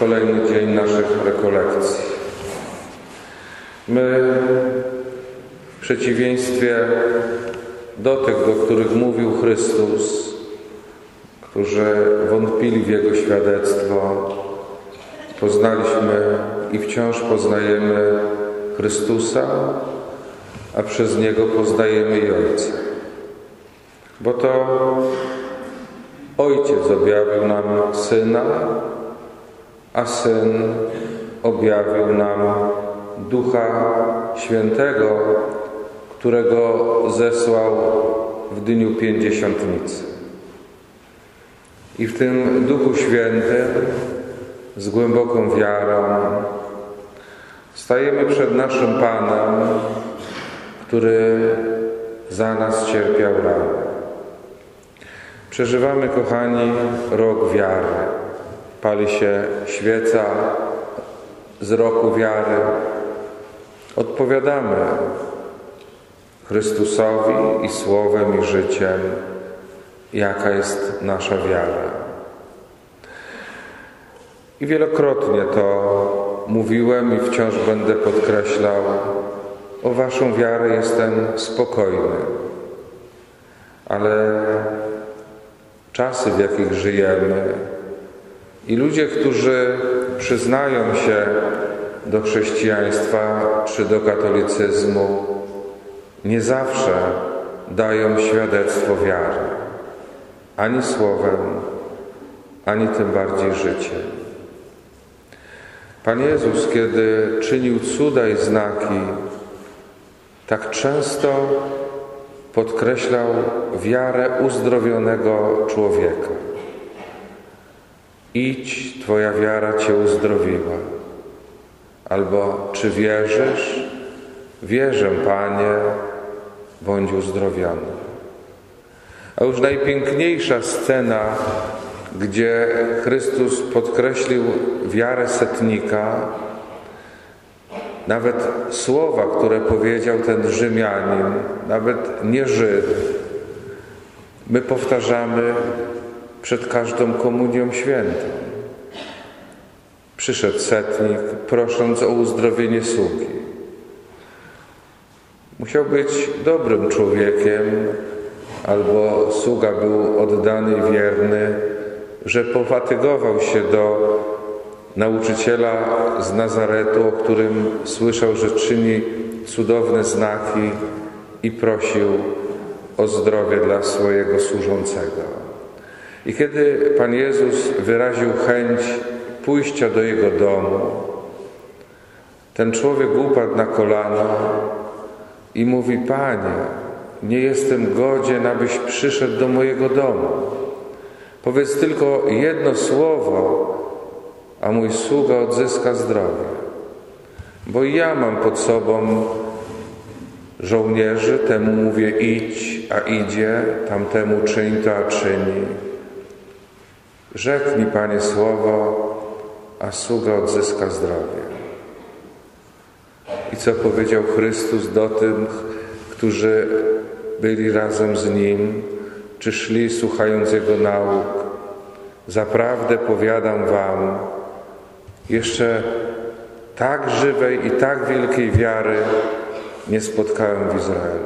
kolejny dzień naszych rekolekcji. My, w przeciwieństwie do tych, do których mówił Chrystus, którzy wątpili w Jego świadectwo, poznaliśmy i wciąż poznajemy Chrystusa, a przez Niego poznajemy i Ojca. Bo to Ojciec objawił nam Syna, a Syn objawił nam Ducha Świętego, którego zesłał w dniu Pięćdziesiątnicy. I w tym Duchu Świętym z głęboką wiarą stajemy przed naszym Panem, który za nas cierpiał rany. Przeżywamy, kochani, rok wiary. Pali się świeca z roku wiary. Odpowiadamy Chrystusowi i słowem, i życiem, jaka jest nasza wiara. I wielokrotnie to mówiłem i wciąż będę podkreślał: o waszą wiarę jestem spokojny. Ale czasy, w jakich żyjemy, i ludzie, którzy przyznają się do chrześcijaństwa czy do katolicyzmu, nie zawsze dają świadectwo wiary. Ani słowem, ani tym bardziej życiem. Pan Jezus, kiedy czynił cuda i znaki, tak często podkreślał wiarę uzdrowionego człowieka. Idź, twoja wiara cię uzdrowiła. Albo czy wierzysz? Wierzę, Panie, bądź uzdrowiony. A już najpiękniejsza scena, gdzie Chrystus podkreślił wiarę setnika, nawet słowa, które powiedział ten Rzymianin, nawet nie Żyd, my powtarzamy przed każdą komunią świętą. Przyszedł setnik, prosząc o uzdrowienie sługi. Musiał być dobrym człowiekiem, albo sługa był oddany i wierny, że pofatygował się do nauczyciela z Nazaretu, o którym słyszał, że czyni cudowne znaki, i prosił o zdrowie dla swojego służącego. I kiedy Pan Jezus wyraził chęć pójścia do jego domu, ten człowiek upadł na kolana i mówi: Panie, nie jestem godzien, abyś przyszedł do mojego domu. Powiedz tylko jedno słowo, a mój sługa odzyska zdrowie. Bo i ja mam pod sobą żołnierzy, temu mówię idź, a idzie, tamtemu czyń to, a czyni. Rzeknij, Panie, słowo, a sługa odzyska zdrowie. I co powiedział Chrystus do tych, którzy byli razem z Nim, czy szli słuchając Jego nauk? Zaprawdę powiadam wam, jeszcze tak żywej i tak wielkiej wiary nie spotkałem w Izraelu.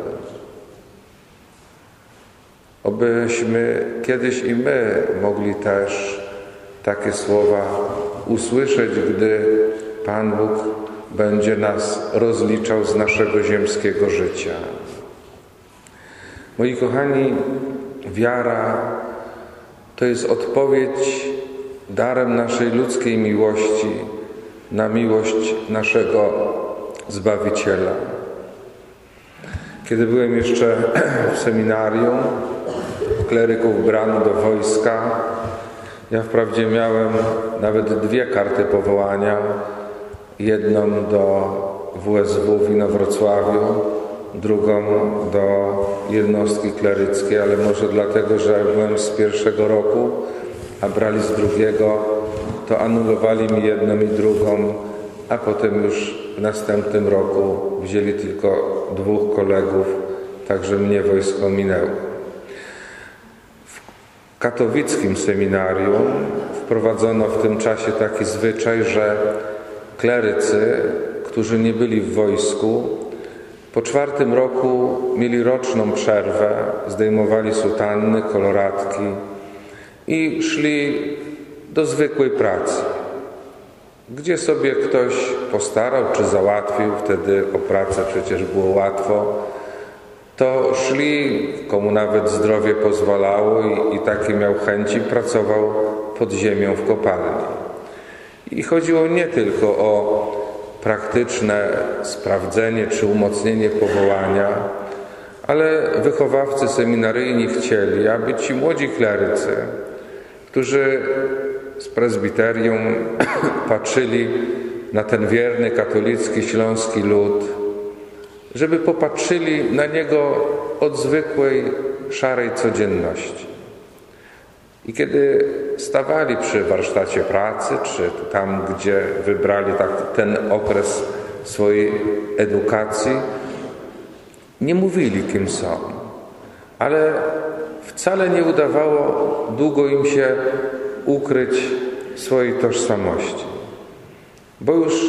Obyśmy kiedyś i my mogli też takie słowa usłyszeć, gdy Pan Bóg będzie nas rozliczał z naszego ziemskiego życia. Moi kochani, wiara to jest odpowiedź darem naszej ludzkiej miłości na miłość naszego Zbawiciela. Kiedy byłem jeszcze w seminarium, kleryków brano do wojska. Ja wprawdzie miałem nawet 2 karty powołania. Jedną do WSW w Inowrocławiu, drugą do jednostki kleryckiej, ale może dlatego, że byłem z pierwszego roku, a brali z drugiego, to anulowali mi jedną i drugą, a potem już w następnym roku wzięli tylko 2 kolegów, także mnie wojsko minęło. W katowickim seminarium wprowadzono w tym czasie taki zwyczaj, że klerycy, którzy nie byli w wojsku, po 4. roku mieli roczną przerwę, zdejmowali sutanny, koloratki i szli do zwykłej pracy, gdzie sobie ktoś postarał czy załatwił, wtedy o pracę przecież było łatwo, to szli, komu nawet zdrowie pozwalało i takie miał chęci, pracował pod ziemią w kopalni. I chodziło nie tylko o praktyczne sprawdzenie czy umocnienie powołania, ale wychowawcy seminaryjni chcieli, aby ci młodzi klerycy, którzy z prezbiterium patrzyli na ten wierny katolicki śląski lud, żeby popatrzyli na niego od zwykłej, szarej codzienności. I kiedy stawali przy warsztacie pracy, czy tam, gdzie wybrali ten okres swojej edukacji, nie mówili, kim są, ale wcale nie udawało długo im się ukryć swojej tożsamości. Bo już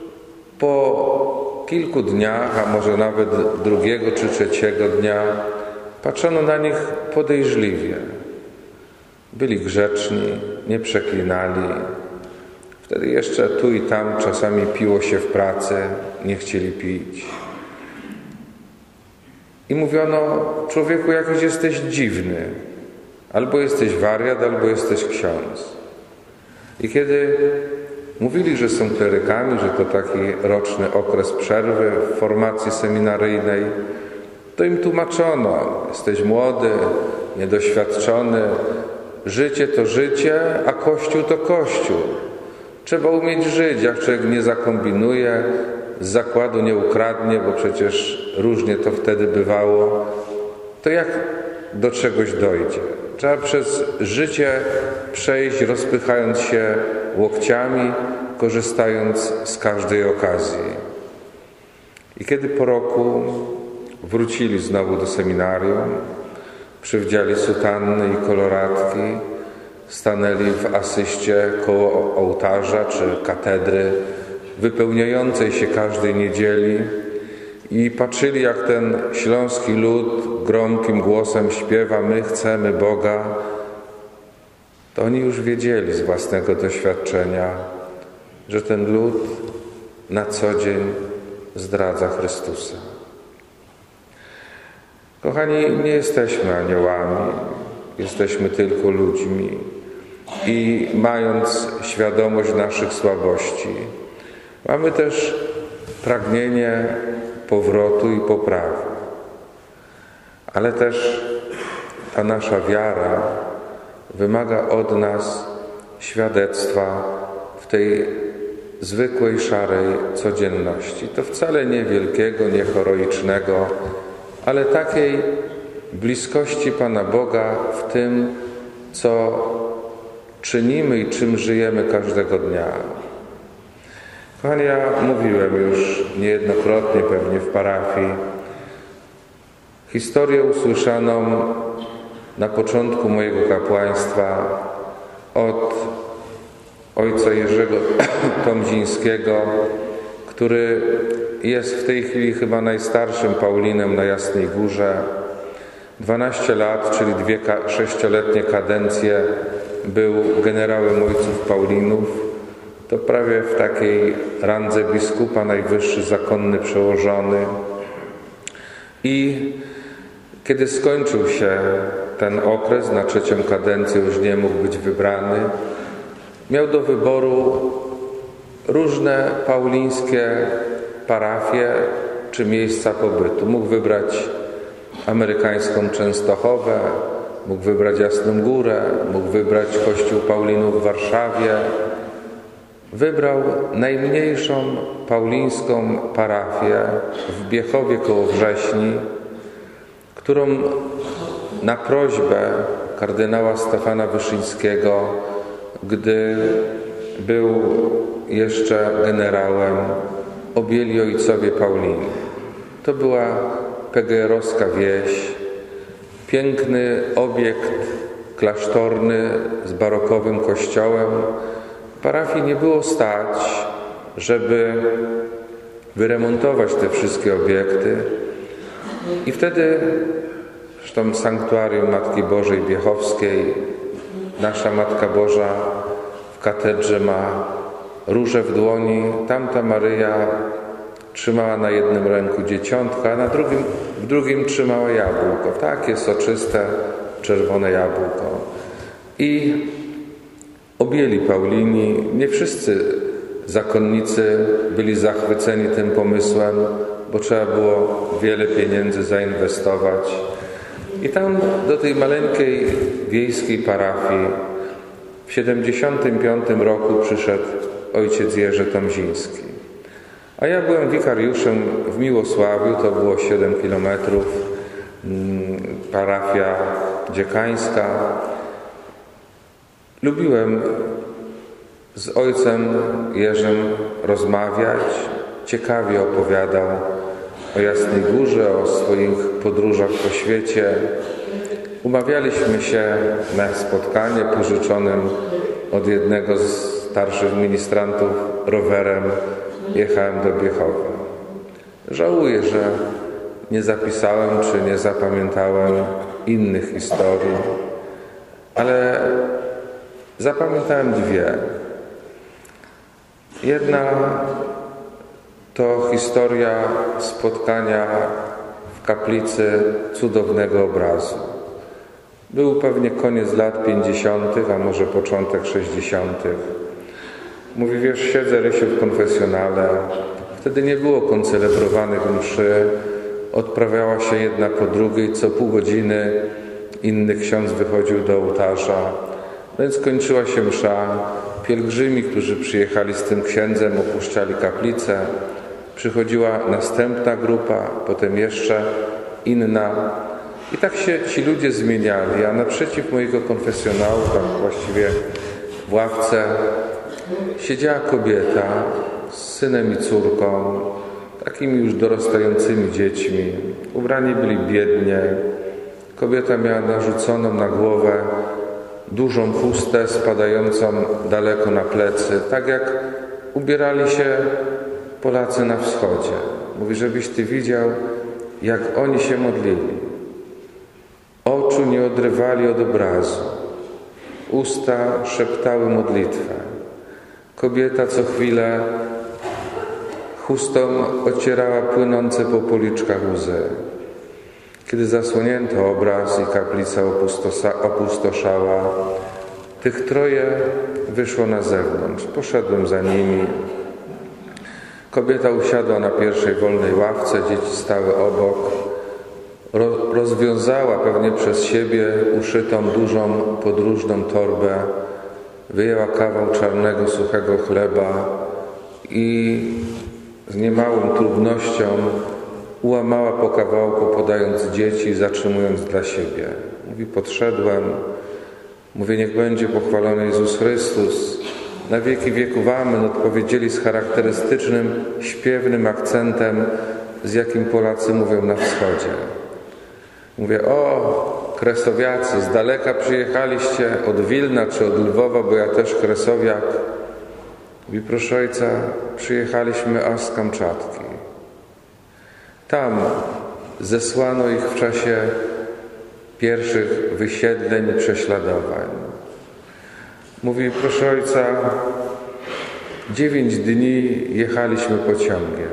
po kilku dniach, a może nawet 2. czy 3. dnia, patrzono na nich podejrzliwie. Byli grzeczni, nie przeklinali. Wtedy jeszcze tu i tam czasami piło się w pracy, nie chcieli pić. I mówiono: człowieku, jakiś jesteś dziwny. Albo jesteś wariat, albo jesteś ksiądz. I kiedy mówili, że są klerykami, że to taki roczny okres przerwy w formacji seminaryjnej, to im tłumaczono: jesteś młody, niedoświadczony, życie to życie, a Kościół to Kościół. Trzeba umieć żyć, jak człowiek nie zakombinuje, z zakładu nie ukradnie, bo przecież różnie to wtedy bywało, to jak do czegoś dojdzie? Trzeba przez życie przejść, rozpychając się łokciami, korzystając z każdej okazji. I kiedy po roku wrócili znowu do seminarium, przywdziali sutanny i koloratki, stanęli w asyście koło ołtarza czy katedry wypełniającej się każdej niedzieli i patrzyli, jak ten śląski lud gromkim głosem śpiewa: my chcemy Boga, to oni już wiedzieli z własnego doświadczenia, że ten lud na co dzień zdradza Chrystusa. Kochani, nie jesteśmy aniołami, jesteśmy tylko ludźmi i mając świadomość naszych słabości, mamy też pragnienie powrotu i poprawy. Ale też ta nasza wiara wymaga od nas świadectwa w tej zwykłej, szarej codzienności. To wcale nie wielkiego, nie heroicznego, ale takiej bliskości Pana Boga w tym, co czynimy i czym żyjemy każdego dnia. Kochani, ja mówiłem już niejednokrotnie pewnie w parafii historię usłyszaną na początku mojego kapłaństwa od ojca Jerzego Tomzińskiego, który jest w tej chwili chyba najstarszym Paulinem na Jasnej Górze. 12 lat, czyli 2 6-letnie kadencje był generałem ojców Paulinów. To prawie w takiej randze biskupa najwyższy zakonny przełożony. I kiedy skończył się ten okres, na 3. kadencję już nie mógł być wybrany, miał do wyboru różne paulińskie parafie czy miejsca pobytu. Mógł wybrać amerykańską Częstochowę, mógł wybrać Jasną Górę, mógł wybrać Kościół Paulinów w Warszawie. Wybrał najmniejszą paulińską parafię w Biechowie koło Wrześni, którą na prośbę kardynała Stefana Wyszyńskiego, gdy był jeszcze generałem, objęli ojcowie Paulini. To była PGR-owska wieś, piękny obiekt klasztorny z barokowym kościołem. Parafii nie było stać, żeby wyremontować te wszystkie obiekty. I wtedy, zresztą sanktuarium Matki Bożej Biechowskiej, nasza Matka Boża w katedrze ma różę w dłoni. Tamta Maryja trzymała na jednym ręku dzieciątka, a w drugim trzymała jabłko. Takie soczyste, czerwone jabłko. I objęli Paulini. Nie wszyscy zakonnicy byli zachwyceni tym pomysłem, bo trzeba było wiele pieniędzy zainwestować. I tam do tej maleńkiej wiejskiej parafii w 1975 roku przyszedł ojciec Jerzy Tomziński. A ja byłem wikariuszem w Miłosławiu, to było 7 kilometrów, parafia dziekańska. Lubiłem z ojcem Jerzym rozmawiać, ciekawie opowiadał o Jasnej Górze, o swoich podróżach po świecie. Umawialiśmy się na spotkanie pożyczonym od jednego z starszych ministrantów rowerem. Jechałem do Biechowa. Żałuję, że nie zapisałem czy nie zapamiętałem innych historii, ale zapamiętałem dwie. Jedna to historia spotkania w kaplicy cudownego obrazu. Był pewnie koniec lat 50., a może początek 60. Mówi, wiesz, siedzę, Rysiu, w konfesjonale. Wtedy nie było koncelebrowanych mszy. Odprawiała się jedna po drugiej, co pół godziny inny ksiądz wychodził do ołtarza. No więc kończyła się msza. Pielgrzymi, którzy przyjechali z tym księdzem, opuszczali kaplicę. Przychodziła następna grupa, potem jeszcze inna. I tak się ci ludzie zmieniali, a naprzeciw mojego konfesjonału, tak właściwie w ławce, siedziała kobieta z synem i córką, takimi już dorastającymi dziećmi. Ubrani byli biednie. Kobieta miała narzuconą na głowę dużą chustę spadającą daleko na plecy, tak jak ubierali się Polacy na wschodzie. Mówi, żebyś ty widział, jak oni się modlili. Oczu nie odrywali od obrazu. Usta szeptały modlitwę. Kobieta co chwilę chustą ocierała płynące po policzkach łzy. Kiedy zasłonięto obraz i kaplica opustoszała, tych troje wyszło na zewnątrz. Poszedłem za nimi. Kobieta usiadła na pierwszej wolnej ławce, dzieci stały obok. Rozwiązała pewnie przez siebie uszytą dużą podróżną torbę, wyjęła kawał czarnego, suchego chleba i z niemałą trudnością ułamała po kawałku, podając dzieci i zatrzymując dla siebie. Mówi, podszedłem, mówię, niech będzie pochwalony Jezus Chrystus. Na wieki wieków amen, odpowiedzieli z charakterystycznym, śpiewnym akcentem, z jakim Polacy mówią na wschodzie. Mówię, o, kresowiacy, z daleka przyjechaliście, od Wilna czy od Lwowa, bo ja też kresowiak. Mówi, proszę ojca, przyjechaliśmy aż z Kamczatki. Tam zesłano ich w czasie pierwszych wysiedleń i prześladowań. Mówi, proszę ojca, 9 dni jechaliśmy pociągiem.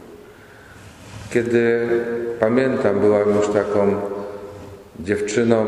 Kiedy, pamiętam, byłam już taką dziewczyną,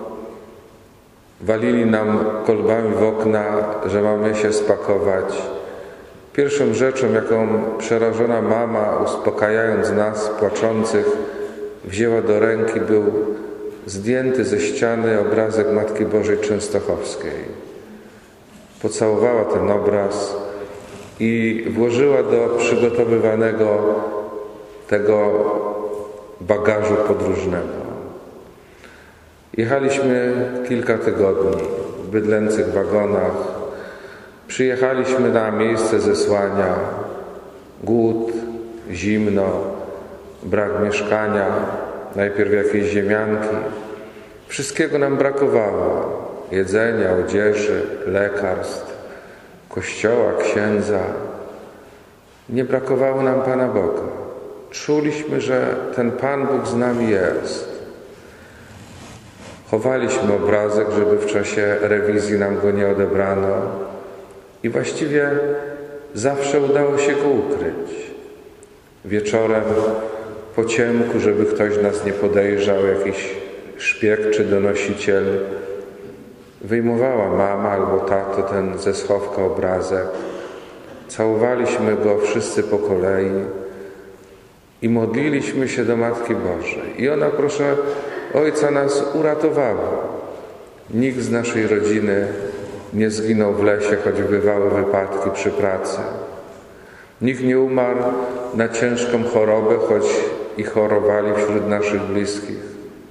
walili nam kolbami w okna, że mamy się spakować. Pierwszą rzeczą, jaką przerażona mama, uspokajając nas, płaczących, wzięła do ręki, był zdjęty ze ściany obrazek Matki Bożej Częstochowskiej. Pocałowała ten obraz i włożyła do przygotowywanego tego bagażu podróżnego. Jechaliśmy kilka tygodni w bydlęcych wagonach. Przyjechaliśmy na miejsce zesłania. Głód, zimno, brak mieszkania, najpierw jakieś ziemianki. Wszystkiego nam brakowało. jedzenia, odzieży, lekarstw, kościoła, księdza. Nie brakowało nam Pana Boga. Czuliśmy, że ten Pan Bóg z nami jest. Chowaliśmy obrazek, żeby w czasie rewizji nam go nie odebrano i właściwie zawsze udało się go ukryć. Wieczorem po ciemku, żeby ktoś nas nie podejrzał, jakiś szpieg czy donosiciel, wyjmowała mama albo tato ten ze schowka obrazek. Całowaliśmy go wszyscy po kolei i modliliśmy się do Matki Bożej. I ona, proszę Ojca, nas uratowała. Nikt z naszej rodziny nie zginął w lesie, choć bywały wypadki przy pracy. Nikt nie umarł na ciężką chorobę, choć i chorowali wśród naszych bliskich.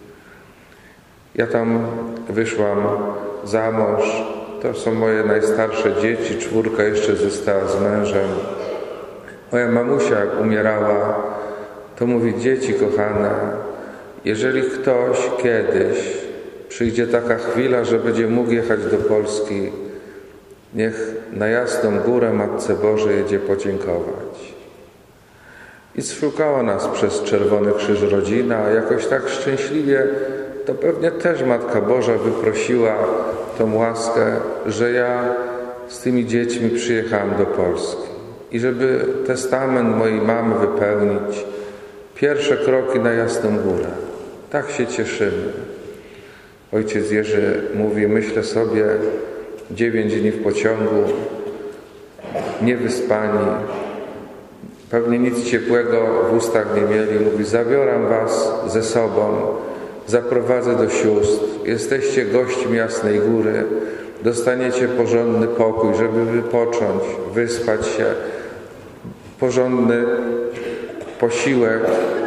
Ja tam wyszłam za mąż. To są moje najstarsze dzieci, 4 jeszcze została z mężem. Moja mamusia, jak umierała, to mówi: dzieci kochane, jeżeli ktoś kiedyś przyjdzie taka chwila, że będzie mógł jechać do Polski, niech na Jasną Górę Matce Bożej jedzie podziękować. I szukała nas przez Czerwony Krzyż rodzina, a jakoś tak szczęśliwie to pewnie też Matka Boża wyprosiła tą łaskę, że ja z tymi dziećmi przyjechałem do Polski. I żeby testament mojej mamy wypełnić, pierwsze kroki na Jasną Górę. Tak się cieszymy. Ojciec Jerzy mówi: myślę sobie, 9 dni w pociągu, niewyspani, pewnie nic ciepłego w ustach nie mieli. Mówi: zabiorę was ze sobą, zaprowadzę do sióstr, jesteście gośćmi Jasnej Góry, dostaniecie porządny pokój, żeby wypocząć, wyspać się, porządny posiłek.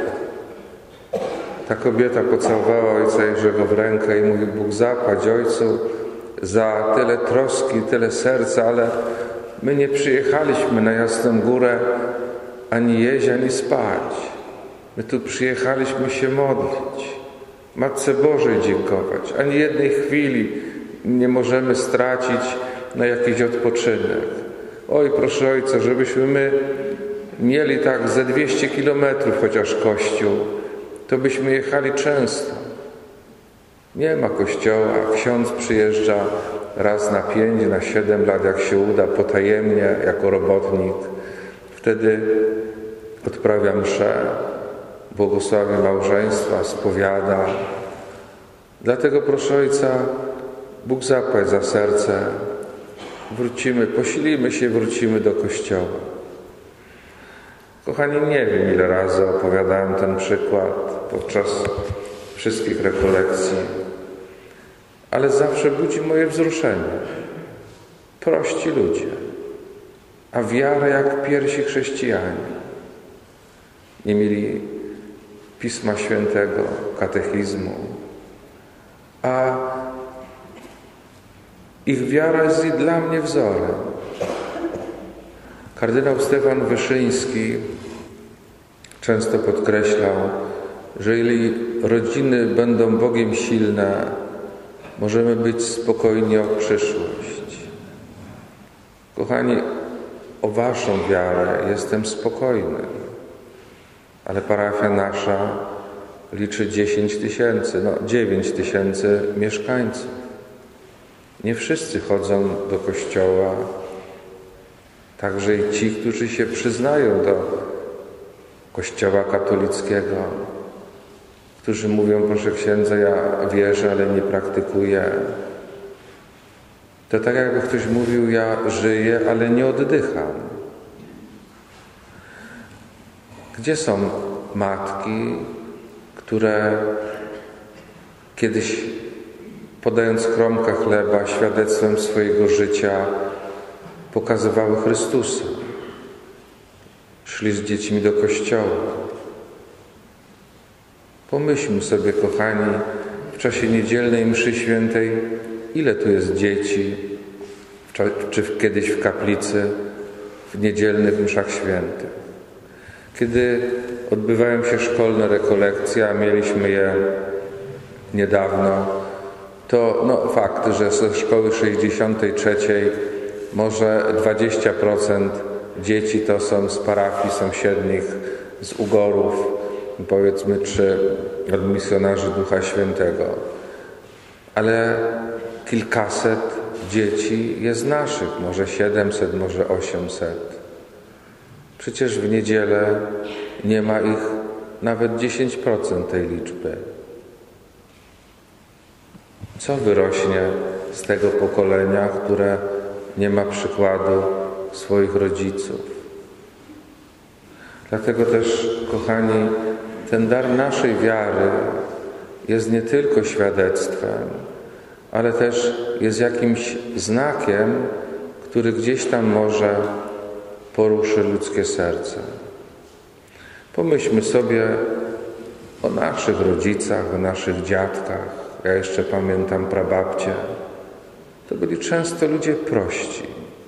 Ta kobieta pocałowała Ojca Jerzego w rękę i mówi: Bóg zapłać Ojcu za tyle troski, tyle serca, ale my nie przyjechaliśmy na Jasną Górę ani jeść, ani spać. My tu przyjechaliśmy się modlić, Matce Bożej dziękować. Ani jednej chwili nie możemy stracić na jakiś odpoczynek. Oj, proszę Ojca, żebyśmy my mieli tak ze 200 kilometrów chociaż kościół, to byśmy jechali często. Nie ma kościoła, ksiądz przyjeżdża raz na 5, na 7 lat, jak się uda, potajemnie, jako robotnik. Wtedy odprawia mszę, błogosławi małżeństwa, spowiada. Dlatego, proszę Ojca, Bóg zapłać za serce. Wrócimy, posilimy się, wrócimy do kościoła. Kochani, nie wiem, ile razy opowiadałem ten przykład podczas wszystkich rekolekcji, ale zawsze budzi moje wzruszenie. Prości ludzie, a wiara jak pierwsi chrześcijanie. Nie mieli Pisma Świętego, katechizmu, a ich wiara jest i dla mnie wzorem. Kardynał Stefan Wyszyński często podkreślał, że jeżeli rodziny będą Bogiem silne, możemy być spokojni o przyszłość. Kochani, o waszą wiarę jestem spokojny, ale parafia nasza liczy 10 000, 9 000 mieszkańców. Nie wszyscy chodzą do kościoła, także i ci, którzy się przyznają do Kościoła katolickiego, którzy mówią: proszę księdza, ja wierzę, ale nie praktykuję. To tak jakby ktoś mówił: ja żyję, ale nie oddycham. Gdzie są matki, które kiedyś, podając kromkę chleba, świadectwem swojego życia pokazywały Chrystusa? Szli z dziećmi do kościoła. Pomyślmy sobie, kochani, w czasie niedzielnej mszy świętej, ile tu jest dzieci, czy kiedyś w kaplicy, w niedzielnych mszach świętych. Kiedy odbywają się szkolne rekolekcje, a mieliśmy je niedawno, to fakt, że ze szkoły 63 może 20% dzieci to są z parafii sąsiednich, z Ugorów, powiedzmy, czy od misjonarzy Ducha Świętego. Ale kilkaset dzieci jest naszych, może 700, może 800. Przecież w niedzielę nie ma ich nawet 10% tej liczby. Co wyrośnie z tego pokolenia, które nie ma przykładu swoich rodziców? Dlatego też, kochani, ten dar naszej wiary jest nie tylko świadectwem, ale też jest jakimś znakiem, który gdzieś tam może poruszy ludzkie serce. Pomyślmy sobie o naszych rodzicach, o naszych dziadkach. Ja jeszcze pamiętam prababcie. To byli często ludzie prości,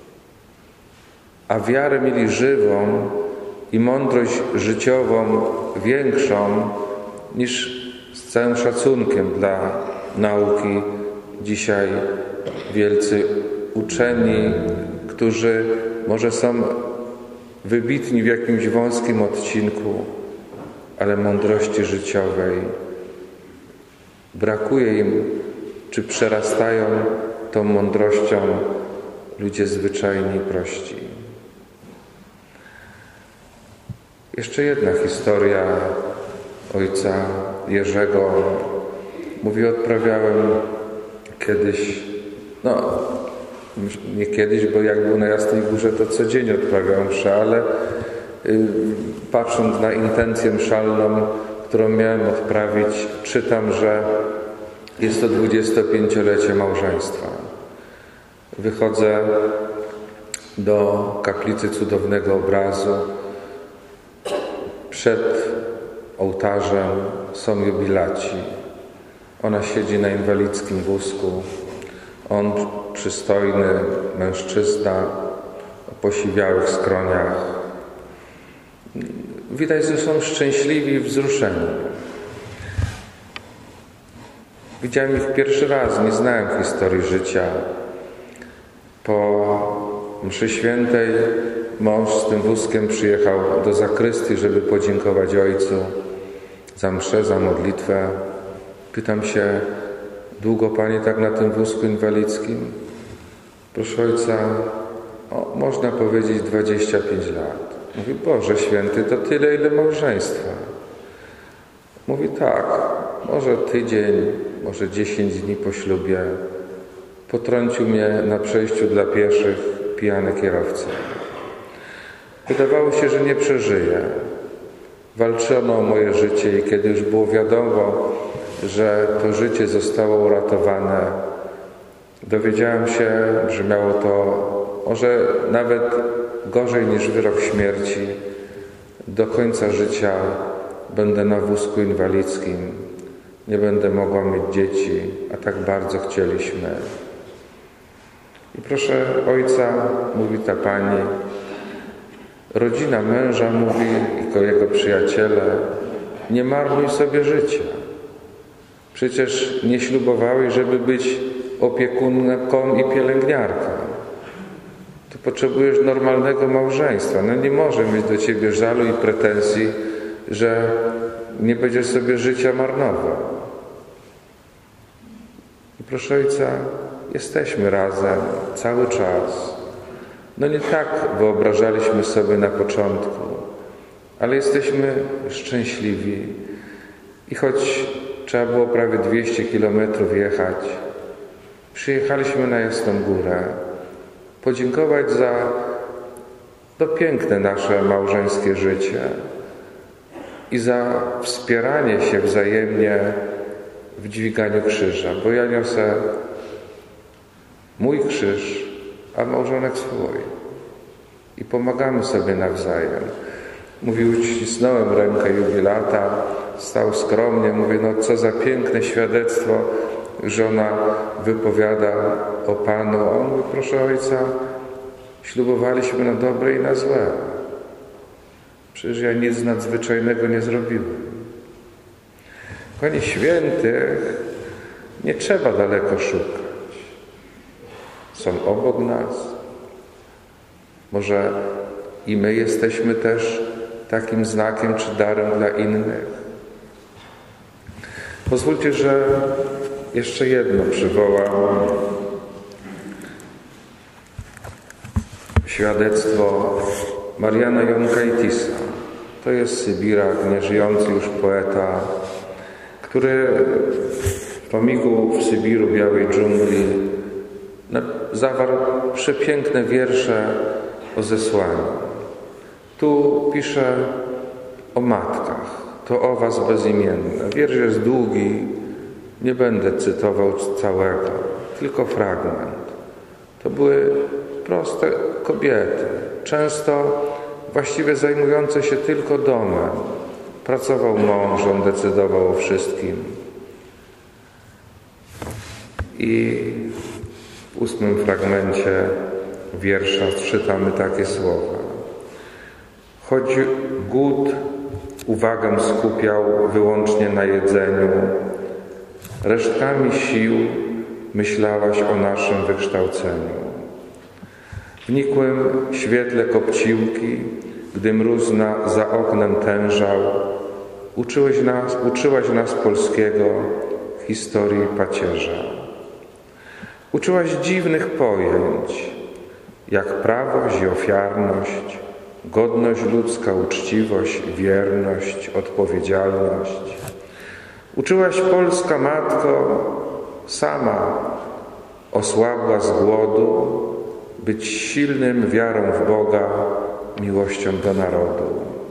a wiarę mieli żywą i mądrość życiową większą niż, z całym szacunkiem dla nauki, dzisiaj wielcy uczeni, którzy może są wybitni w jakimś wąskim odcinku, ale mądrości życiowej brakuje im, czy przerastają tą mądrością ludzie zwyczajni i prości. Jeszcze jedna historia ojca Jerzego. Mówi, odprawiałem kiedyś, nie kiedyś, bo jak był na Jasnej Górze, to codziennie odprawiałem mszę, ale patrząc na intencję mszalną, którą miałem odprawić, czytam, że jest to 25-lecie małżeństwa. Wychodzę do kaplicy Cudownego Obrazu. Przed ołtarzem są jubilaci. Ona siedzi na inwalidzkim wózku. On przystojny mężczyzna o posiwiałych skroniach. Widać, że są szczęśliwi i wzruszeni. Widziałem ich pierwszy raz, nie znałem historii życia. Po mszy świętej mąż z tym wózkiem przyjechał do zakrystii, żeby podziękować ojcu za mszę, za modlitwę. Pytam się, długo Panie tak na tym wózku inwalidzkim? Proszę ojca, można powiedzieć 25 lat. Mówi, Boże Święty, to tyle, ile małżeństwa. Mówi, tak, może tydzień, może 10 dni po ślubie. Potrącił mnie na przejściu dla pieszych pijany kierowca. Wydawało się, że nie przeżyję. Walczono o moje życie i kiedy już było wiadomo, że to życie zostało uratowane, dowiedziałem się, że miało to może nawet gorzej niż wyrok śmierci. Do końca życia będę na wózku inwalidzkim. Nie będę mogła mieć dzieci, a tak bardzo chcieliśmy. I proszę ojca, mówi ta pani, rodzina męża mówi i jego przyjaciele, nie marnuj sobie życia. Przecież nie ślubowałeś, żeby być opiekunką i pielęgniarką. Tu potrzebujesz normalnego małżeństwa. Nie może mieć do ciebie żalu i pretensji, że nie będziesz sobie życia marnował. I proszę ojca, jesteśmy razem cały czas. Nie tak wyobrażaliśmy sobie na początku, ale jesteśmy szczęśliwi. I choć trzeba było prawie 200 kilometrów jechać, przyjechaliśmy na Jasną Górę podziękować za to piękne nasze małżeńskie życie i za wspieranie się wzajemnie w dźwiganiu krzyża, bo ja niosę mój krzyż, a małżonek swój. I pomagamy sobie nawzajem. Mówi, uścisnąłem rękę jubilata, stał skromnie, mówię, co za piękne świadectwo, żona wypowiada o Panu. A on mówi, proszę ojca, ślubowaliśmy na dobre i na złe. Przecież ja nic nadzwyczajnego nie zrobiłem. Kochani, świętych Nie trzeba daleko szukać. Są obok nas. Może i my jesteśmy też takim znakiem czy darem dla innych. Pozwólcie, że jeszcze jedno przywołam. Świadectwo Mariana Jonkaitisa. To jest Sybirak, nieżyjący już poeta, który w tomiku w Sybiru, białej dżungli, zawarł przepiękne wiersze o zesłaniu. Tu pisze o matkach, to o was bezimienne. Wiersz jest długi, nie będę cytował całego, tylko fragment. To były proste kobiety, często właściwie zajmujące się tylko domem. Pracował mąż, on decydował o wszystkim. I w 8 fragmencie wiersza czytamy takie słowa. Choć głód uwagę skupiał wyłącznie na jedzeniu, resztkami sił myślałaś o naszym wykształceniu. W nikłym świetle gdy mróz za oknem tężał, uczyłaś nas polskiego historii pacierza. Uczyłaś dziwnych pojęć, jak prawość i ofiarność, godność ludzka, uczciwość, wierność, odpowiedzialność. Uczyłaś, polska matko, sama osłabła z głodu, być silnym wiarą w Boga, miłością do narodu.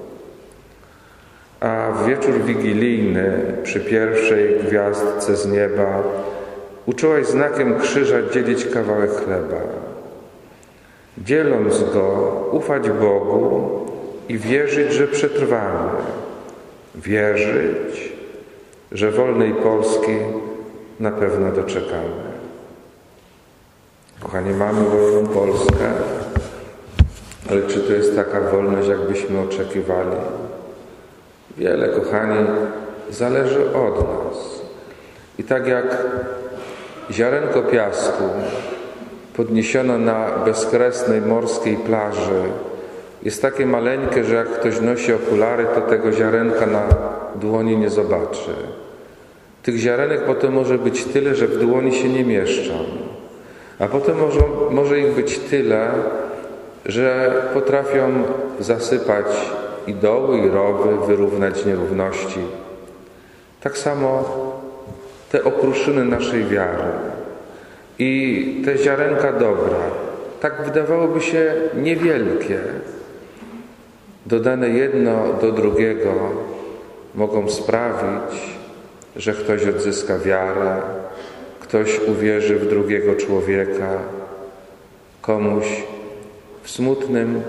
A w wieczór wigilijny, przy pierwszej gwiazdce z nieba, uczyłaś znakiem krzyża dzielić kawałek chleba. Dzieląc go, ufać Bogu i wierzyć, że przetrwamy. Wierzyć, że wolnej Polski na pewno doczekamy. Kochani, mamy wolną Polskę, ale czy to jest taka wolność, jakbyśmy oczekiwali? Wiele, kochani, zależy od nas. I tak jak ziarenko piasku podniesiono na bezkresnej morskiej plaży jest takie maleńkie, że jak ktoś nosi okulary, to tego ziarenka na dłoni nie zobaczy. Tych ziarenek potem może być tyle, że w dłoni się nie mieszczą. A potem może ich być tyle, że potrafią zasypać i doły, i rowy, wyrównać nierówności. Tak samo te okruszyny naszej wiary i te ziarenka dobra, tak wydawałoby się niewielkie, dodane jedno do drugiego, mogą sprawić, że ktoś odzyska wiarę, ktoś uwierzy w drugiego człowieka, komuś w smutnym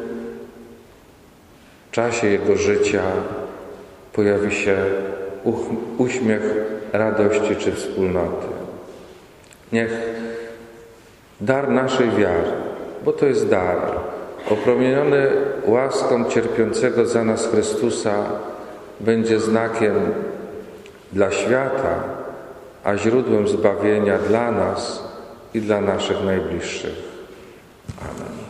czasie jego życia pojawi się uśmiech radości czy wspólnoty. Niech dar naszej wiary, bo to jest dar, opromieniony łaską cierpiącego za nas Chrystusa, będzie znakiem dla świata, a źródłem zbawienia dla nas i dla naszych najbliższych. Amen.